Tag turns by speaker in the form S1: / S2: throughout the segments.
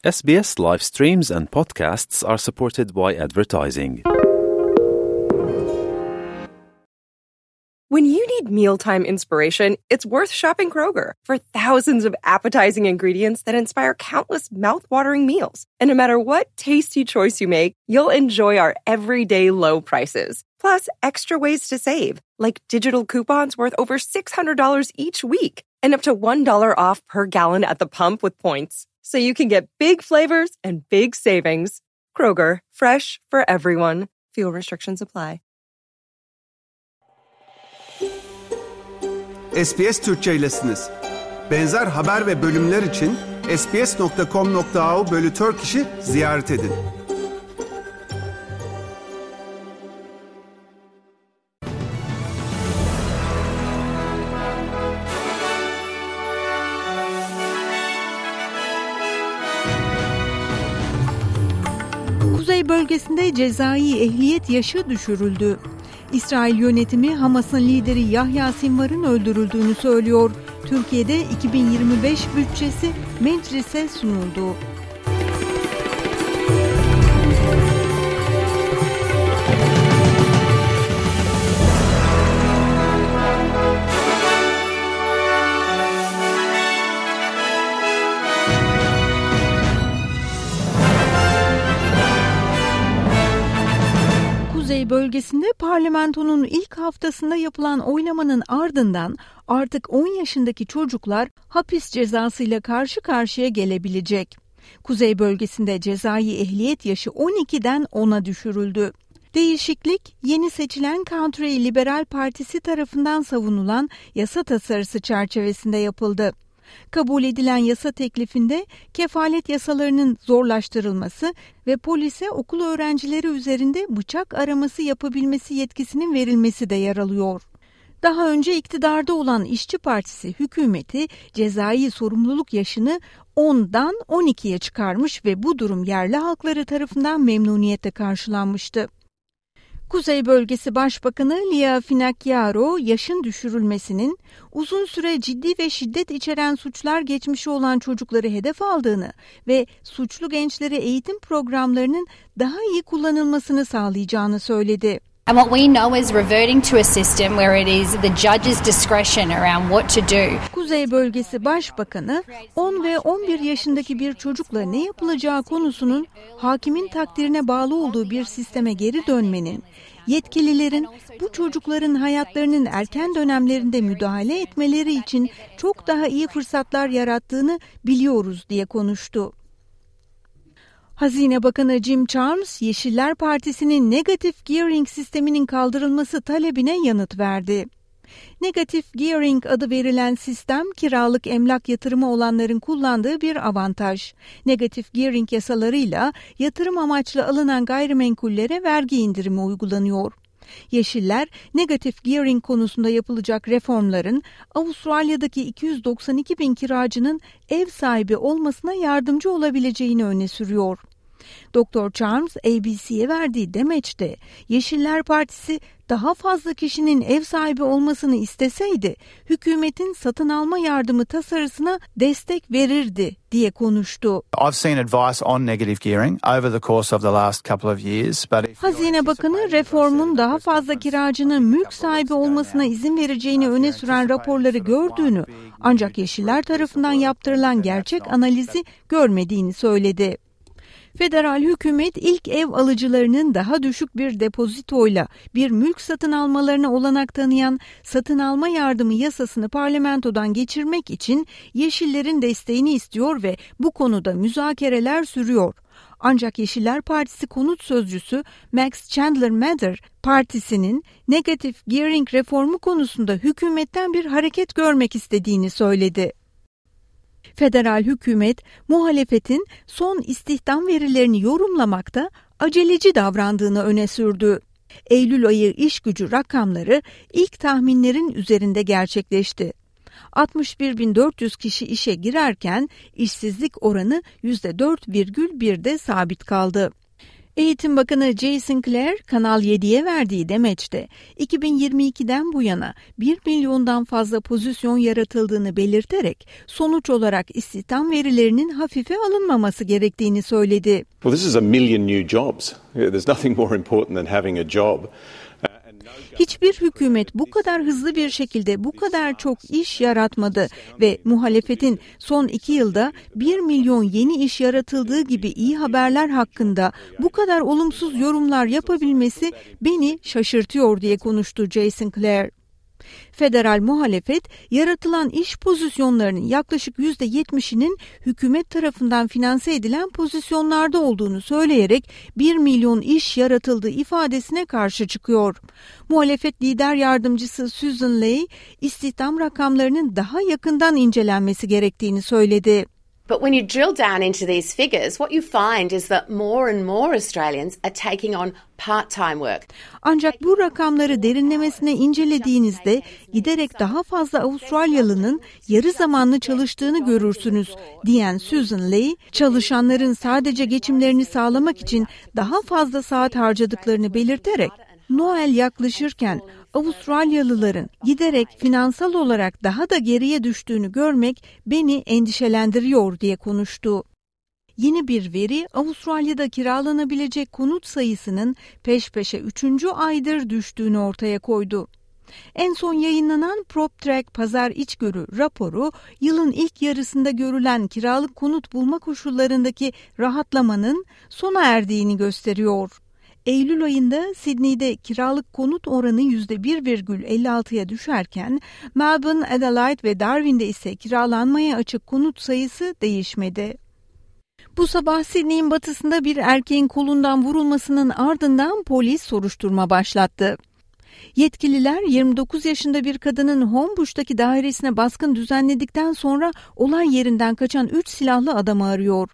S1: SBS live streams and podcasts are supported by advertising.
S2: When you need mealtime inspiration, it's worth shopping Kroger for thousands of appetizing ingredients that inspire countless mouth-watering meals. And no matter what tasty choice you make, you'll enjoy our everyday low prices. Plus, extra ways to save, like digital coupons worth over $600 each week and up to $1 off per gallon at the pump with points. So you can get big flavors and big savings. Kroger, fresh for everyone. Fuel restrictions apply.
S3: SBS Türkçe'ylesiniz. Benzer haber ve bölümler için sbs.com.au/Turkish'i ziyaret edin.
S4: Kuzey bölgesinde cezai ehliyet yaşı düşürüldü. İsrail yönetimi Hamas'ın lideri Yahya Sinvar'ın öldürüldüğünü söylüyor. Türkiye'de 2025 bütçesi meclise sunuldu. Kuzey bölgesinde parlamentonun ilk haftasında yapılan oylamanın ardından artık 10 yaşındaki çocuklar hapis cezasıyla karşı karşıya gelebilecek. Kuzey bölgesinde cezai ehliyet yaşı 12'den 10'a düşürüldü. Değişiklik, yeni seçilen Country Liberal Partisi tarafından savunulan yasa tasarısı çerçevesinde yapıldı. Kabul edilen yasa teklifinde kefalet yasalarının zorlaştırılması ve polise okul öğrencileri üzerinde bıçak araması yapabilmesi yetkisinin verilmesi de yer alıyor. Daha önce iktidarda olan İşçi Partisi hükümeti cezai sorumluluk yaşını 10'dan 12'ye çıkarmış ve bu durum yerli halkları tarafından memnuniyetle karşılanmıştı. Kuzey Bölgesi Başbakanı Lia Finocchiaro, yaşın düşürülmesinin uzun süre ciddi ve şiddet içeren suçlar geçmişi olan çocukları hedef aldığını ve suçlu gençlere eğitim programlarının daha iyi kullanılmasını sağlayacağını söyledi.
S5: And what we know is reverting to a system where it is the judge's discretion around what to do.
S4: Kuzey Bölgesi Başbakanı, 10 ve 11 yaşındaki bir çocukla ne yapılacağı konusunun hakimin takdirine bağlı olduğu bir sisteme geri dönmenin, yetkililerin bu çocukların hayatlarının erken dönemlerinde müdahale etmeleri için çok daha iyi fırsatlar yarattığını biliyoruz diye konuştu. Hazine Bakanı Jim Chalmers, Yeşiller Partisi'nin negative gearing sisteminin kaldırılması talebine yanıt verdi. Negative gearing adı verilen sistem, kiralık emlak yatırımı olanların kullandığı bir avantaj. Negative gearing yasalarıyla yatırım amaçlı alınan gayrimenkullere vergi indirimi uygulanıyor. Yeşiller, negatif gearing konusunda yapılacak reformların Avustralya'daki 292 bin kiracının ev sahibi olmasına yardımcı olabileceğini öne sürüyor. Dr. Charles, ABC'ye verdiği demeçte, Yeşiller Partisi daha fazla kişinin ev sahibi olmasını isteseydi, hükümetin satın alma yardımı tasarısına destek verirdi diye konuştu.
S6: I've seen advice on negative gearing over the course of the last couple of years, but
S4: Hazine Bakanı, reformun daha fazla kiracının mülk sahibi olmasına izin vereceğini öne süren raporları gördüğünü, ancak Yeşiller tarafından yaptırılan gerçek analizi görmediğini söyledi. Federal hükümet ilk ev alıcılarının daha düşük bir depozitoyla bir mülk satın almalarına olanak tanıyan satın alma yardımı yasasını parlamentodan geçirmek için Yeşillerin desteğini istiyor ve bu konuda müzakereler sürüyor. Ancak Yeşiller Partisi konut sözcüsü Max Chandler-Mather, partisinin negatif gearing reformu konusunda hükümetten bir hareket görmek istediğini söyledi. Federal hükümet, muhalefetin son istihdam verilerini yorumlamakta aceleci davrandığını öne sürdü. Eylül ayı iş gücü rakamları ilk tahminlerin üzerinde gerçekleşti. 61.400 kişi işe girerken işsizlik oranı %4,1'de sabit kaldı. Eğitim Bakanı Jason Clare, Kanal 7'ye verdiği demeçte 2022'den bu yana 1 milyondan fazla pozisyon yaratıldığını belirterek sonuç olarak istihdam verilerinin hafife alınmaması gerektiğini söyledi.
S7: Well, this is a million new jobs. There's nothing more important than having a job.
S4: Hiçbir hükümet bu kadar hızlı bir şekilde bu kadar çok iş yaratmadı ve muhalefetin son 2 yılda 1 milyon yeni iş yaratıldığı gibi iyi haberler hakkında bu kadar olumsuz yorumlar yapabilmesi beni şaşırtıyor diye konuştu Jason Clare. Federal muhalefet, yaratılan iş pozisyonlarının yaklaşık %70'inin hükümet tarafından finanse edilen pozisyonlarda olduğunu söyleyerek 1 milyon iş yaratıldığı ifadesine karşı çıkıyor. Muhalefet lider yardımcısı Susan Ley, istihdam rakamlarının daha yakından incelenmesi gerektiğini söyledi.
S8: But when you drill down into these figures, what you find is that more and more Australians are taking on part-time work.
S4: Ancak bu rakamları derinlemesine incelediğinizde giderek daha fazla Avustralyalının yarı zamanlı çalıştığını görürsünüz, diyen Susan Ley, çalışanların sadece geçimlerini sağlamak için daha fazla saat harcadıklarını belirterek, Noel yaklaşırken Avustralyalıların giderek finansal olarak daha da geriye düştüğünü görmek beni endişelendiriyor diye konuştu. Yeni bir veri Avustralya'da kiralanabilecek konut sayısının peş peşe 3. aydır düştüğünü ortaya koydu. En son yayınlanan PropTrack Pazar İçgörü raporu, yılın ilk yarısında görülen kiralık konut bulma koşullarındaki rahatlamanın sona erdiğini gösteriyor. Eylül ayında Sydney'de kiralık konut oranı %1,56'ya düşerken Melbourne, Adelaide ve Darwin'de ise kiralanmaya açık konut sayısı değişmedi. Bu sabah Sydney'in batısında bir erkeğin kolundan vurulmasının ardından polis soruşturma başlattı. Yetkililer 29 yaşında bir kadının Homebush'taki dairesine baskın düzenledikten sonra olay yerinden kaçan 3 silahlı adamı arıyor.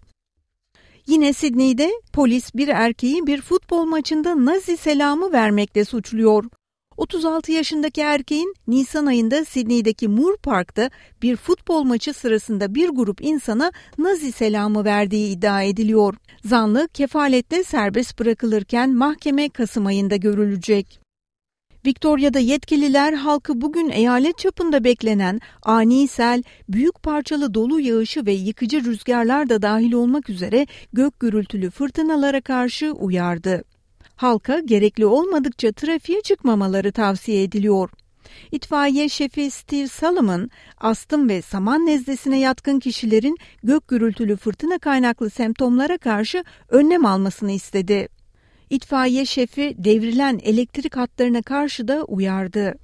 S4: Yine Sydney'de polis bir erkeği bir futbol maçında Nazi selamı vermekle suçluyor. 36 yaşındaki erkeğin Nisan ayında Sydney'deki Moore Park'ta bir futbol maçı sırasında bir grup insana Nazi selamı verdiği iddia ediliyor. Zanlı kefaletle serbest bırakılırken mahkeme Kasım ayında görülecek. Victoria'da yetkililer halkı bugün eyalet çapında beklenen ani sel, büyük parçalı dolu yağışı ve yıkıcı rüzgarlar da dahil olmak üzere gök gürültülü fırtınalara karşı uyardı. Halka gerekli olmadıkça trafiğe çıkmamaları tavsiye ediliyor. İtfaiye şefi Steve Solomon, astım ve saman nezlesine yatkın kişilerin gök gürültülü fırtına kaynaklı semptomlara karşı önlem almasını istedi. İtfaiye şefi devrilen elektrik hatlarına karşı da uyardı.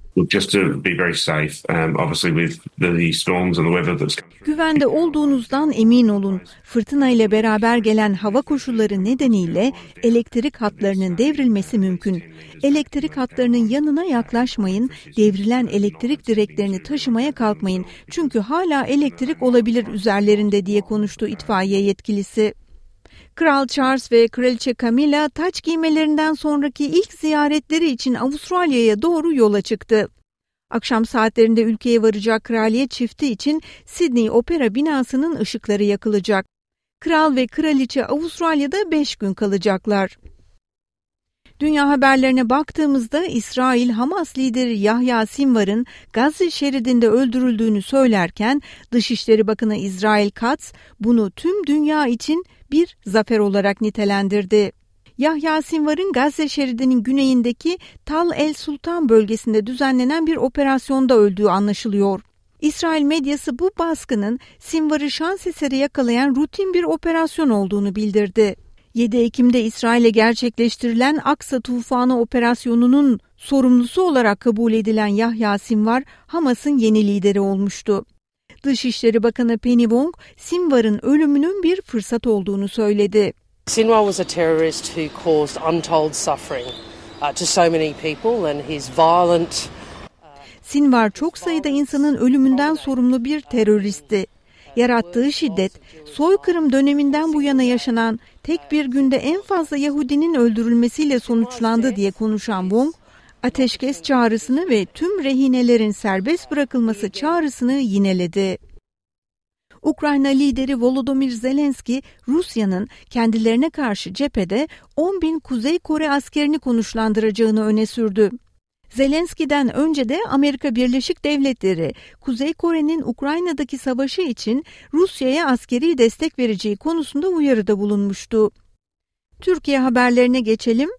S4: Güvende olduğunuzdan emin olun. Fırtına ile beraber gelen hava koşulları nedeniyle elektrik hatlarının devrilmesi mümkün. Elektrik hatlarının yanına yaklaşmayın, devrilen elektrik direklerini taşımaya kalkmayın. Çünkü hala elektrik olabilir üzerlerinde diye konuştu itfaiye yetkilisi. Kral Charles ve Kraliçe Camilla taç giymelerinden sonraki ilk ziyaretleri için Avustralya'ya doğru yola çıktı. Akşam saatlerinde ülkeye varacak kraliyet çifti için Sydney Opera binasının ışıkları yakılacak. Kral ve kraliçe Avustralya'da 5 gün kalacaklar. Dünya haberlerine baktığımızda İsrail Hamas lideri Yahya Sinvar'ın Gazze şeridinde öldürüldüğünü söylerken Dışişleri Bakanı İsrail Katz bunu tüm dünya için bir zafer olarak nitelendirdi. Yahya Sinvar'ın Gazze şeridinin güneyindeki Tal El Sultan bölgesinde düzenlenen bir operasyonda öldüğü anlaşılıyor. İsrail medyası bu baskının Sinvar'ı şans eseri yakalayan rutin bir operasyon olduğunu bildirdi. 7 Ekim'de İsrail'e gerçekleştirilen Aksa Tufanı operasyonunun sorumlusu olarak kabul edilen Yahya Sinvar, Hamas'ın yeni lideri olmuştu. Dışişleri Bakanı Penny Wong, Sinvar'ın ölümünün bir fırsat olduğunu söyledi.
S9: Sinwar was a terrorist who caused untold suffering to so many people and his violent...
S4: Sinvar çok sayıda insanın ölümünden sorumlu bir teröristti. Yarattığı şiddet, soykırım döneminden bu yana yaşanan tek bir günde en fazla Yahudinin öldürülmesiyle sonuçlandı diye konuşan Wong, ateşkes çağrısını ve tüm rehinelerin serbest bırakılması çağrısını yineledi. Ukrayna lideri Volodymyr Zelenski, Rusya'nın kendilerine karşı cephede 10.000 Kuzey Kore askerini konuşlandıracağını öne sürdü. Zelenski'den önce de Amerika Birleşik Devletleri, Kuzey Kore'nin Ukrayna'daki savaşı için Rusya'ya askeri destek vereceği konusunda uyarıda bulunmuştu. Türkiye haberlerine geçelim.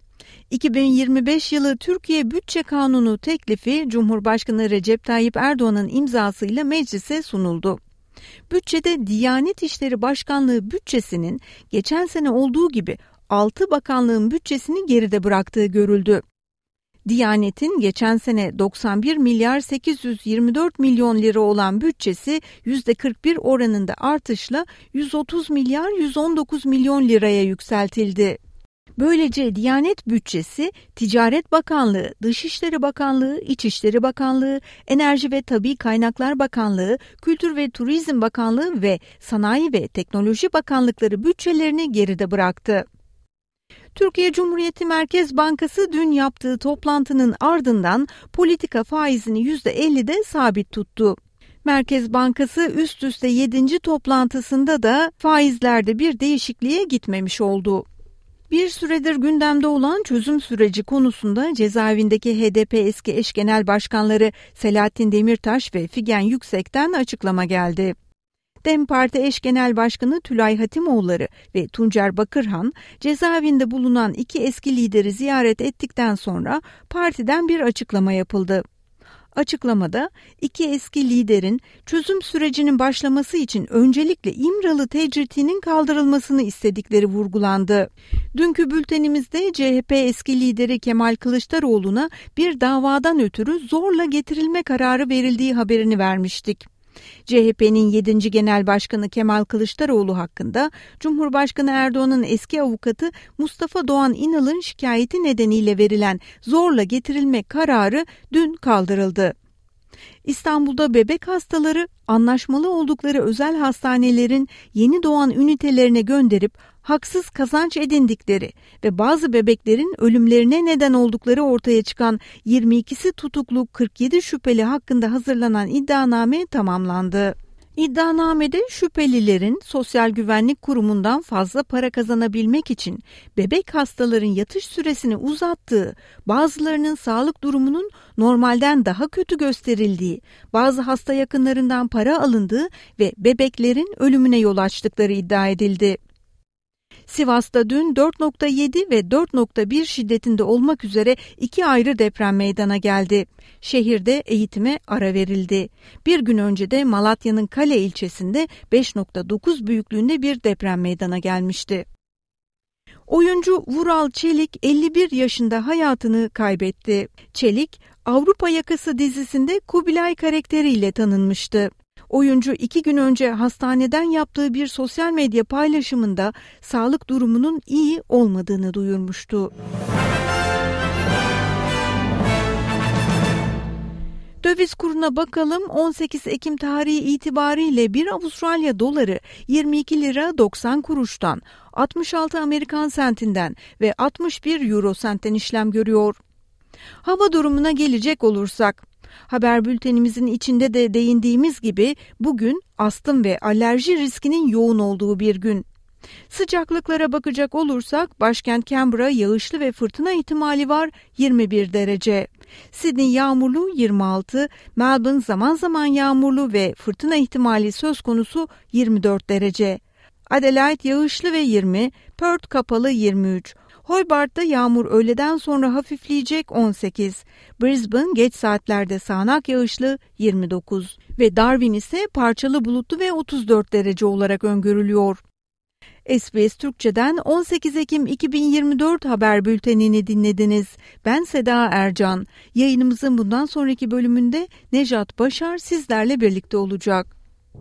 S4: 2025 yılı Türkiye Bütçe Kanunu teklifi Cumhurbaşkanı Recep Tayyip Erdoğan'ın imzasıyla meclise sunuldu. Bütçede Diyanet İşleri Başkanlığı bütçesinin geçen sene olduğu gibi 6 bakanlığın bütçesini geride bıraktığı görüldü. Diyanet'in geçen sene 91 milyar 824 milyon lira olan bütçesi %41 oranında artışla 130 milyar 119 milyon liraya yükseltildi. Böylece Diyanet bütçesi Ticaret Bakanlığı, Dışişleri Bakanlığı, İçişleri Bakanlığı, Enerji ve Tabii Kaynaklar Bakanlığı, Kültür ve Turizm Bakanlığı ve Sanayi ve Teknoloji Bakanlıkları bütçelerini geride bıraktı. Türkiye Cumhuriyeti Merkez Bankası dün yaptığı toplantının ardından politika faizini %50'de sabit tuttu. Merkez Bankası üst üste 7. toplantısında da faizlerde bir değişikliğe gitmemiş oldu. Bir süredir gündemde olan çözüm süreci konusunda cezaevindeki HDP eski eş genel başkanları Selahattin Demirtaş ve Figen Yüksek'ten açıklama geldi. DEM Parti eş genel başkanı Tülay Hatimoğulları ve Tuncer Bakırhan cezaevinde bulunan iki eski lideri ziyaret ettikten sonra partiden bir açıklama yapıldı. Açıklamada iki eski liderin çözüm sürecinin başlaması için öncelikle İmralı tecritinin kaldırılmasını istedikleri vurgulandı. Dünkü bültenimizde CHP eski lideri Kemal Kılıçdaroğlu'na bir davadan ötürü zorla getirilme kararı verildiği haberini vermiştik. CHP'nin 7. Genel Başkanı Kemal Kılıçdaroğlu hakkında Cumhurbaşkanı Erdoğan'ın eski avukatı Mustafa Doğan İnal'ın şikayeti nedeniyle verilen zorla getirilme kararı dün kaldırıldı. İstanbul'da bebek hastaları anlaşmalı oldukları özel hastanelerin yeni doğan ünitelerine gönderip haksız kazanç edindikleri ve bazı bebeklerin ölümlerine neden oldukları ortaya çıkan 22'si tutuklu 47 şüpheli hakkında hazırlanan iddianame tamamlandı. İddianamede şüphelilerin Sosyal Güvenlik Kurumu'ndan fazla para kazanabilmek için bebek hastaların yatış süresini uzattığı, bazılarının sağlık durumunun normalden daha kötü gösterildiği, bazı hasta yakınlarından para alındığı ve bebeklerin ölümüne yol açtıkları iddia edildi. Sivas'ta dün 4.7 ve 4.1 şiddetinde olmak üzere iki ayrı deprem meydana geldi. Şehirde eğitime ara verildi. Bir gün önce de Malatya'nın Kale ilçesinde 5.9 büyüklüğünde bir deprem meydana gelmişti. Oyuncu Vural Çelik 51 yaşında hayatını kaybetti. Çelik, Avrupa Yakası dizisinde Kubilay karakteriyle tanınmıştı. Oyuncu 2 gün önce hastaneden yaptığı bir sosyal medya paylaşımında sağlık durumunun iyi olmadığını duyurmuştu. Döviz kuruna bakalım. 18 Ekim tarihi itibariyle 1 Avustralya doları 22 lira 90 kuruştan, 66 Amerikan sentinden ve 61 Euro sentten işlem görüyor. Hava durumuna gelecek olursak, haber bültenimizin içinde de değindiğimiz gibi bugün astım ve alerji riskinin yoğun olduğu bir gün. Sıcaklıklara bakacak olursak başkent Canberra yağışlı ve fırtına ihtimali var 21 derece. Sydney yağmurlu 26, Melbourne zaman zaman yağmurlu ve fırtına ihtimali söz konusu 24 derece. Adelaide yağışlı ve 20, Perth kapalı 23. Hobart'ta yağmur öğleden sonra hafifleyecek 18. Brisbane geç saatlerde sağanak yağışlı 29 ve Darwin ise parçalı bulutlu ve 34 derece olarak öngörülüyor. SBS Türkçe'den 18 Ekim 2024 haber bültenini dinlediniz. Ben Seda Ercan. Yayınımızın bundan sonraki bölümünde Nejat Başar sizlerle birlikte olacak.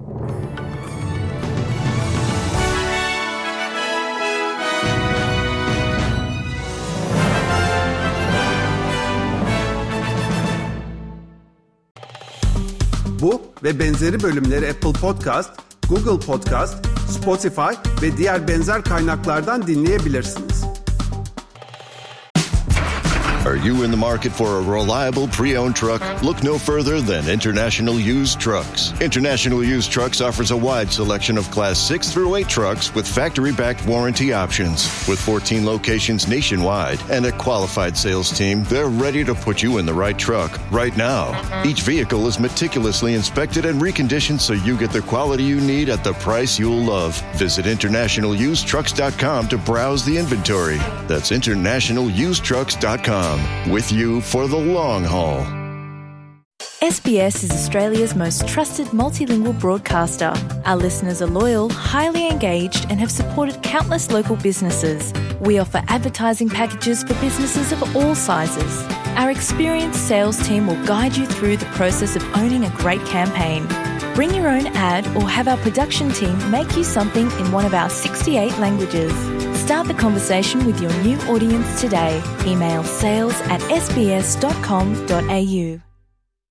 S3: Bu ve benzeri bölümleri Apple Podcast, Google Podcast, Spotify ve diğer benzer kaynaklardan dinleyebilirsiniz.
S10: Are you in the market for a reliable pre-owned truck? Look no further than International Used Trucks. International Used Trucks offers a wide selection of Class 6 through 8 trucks with factory-backed warranty options. With 14 locations nationwide and a qualified sales team, they're ready to put you in the right truck right now. Each vehicle is meticulously inspected and reconditioned so you get the quality you need at the price you'll love. Visit InternationalUsedTrucks.com to browse the inventory. That's InternationalUsedTrucks.com. With you for the long haul.
S11: SBS is Australia's most trusted multilingual broadcaster. Our listeners are loyal, highly engaged, and have supported countless local businesses. We offer advertising packages for businesses of all sizes. Our experienced sales team will guide you through the process of owning a great campaign. Bring your own ad or have our production team make you something in one of our 68 languages. Start the conversation with your new audience today. Email sales@sbs.com.au.